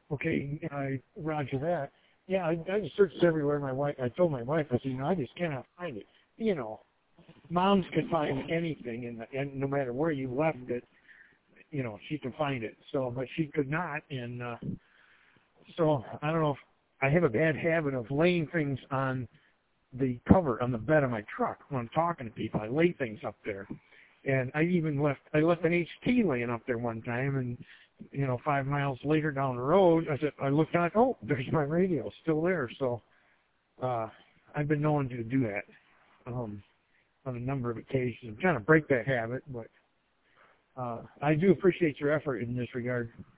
Okay, roger that. Yeah, I just searched everywhere. I told my wife, I said, I just cannot find it. Moms can find anything, and no matter where you left it, she can find it. So, but she could not, and so I don't know if I have a bad habit of laying things on the cover on the bed of my truck when I'm talking to people. I lay things up there, and I left an HT laying up there one time, and 5 miles later down the road, I looked out, oh, there's my radio still there. So I've been known to do that on a number of occasions. I'm trying to break that habit, but I do appreciate your effort in this regard.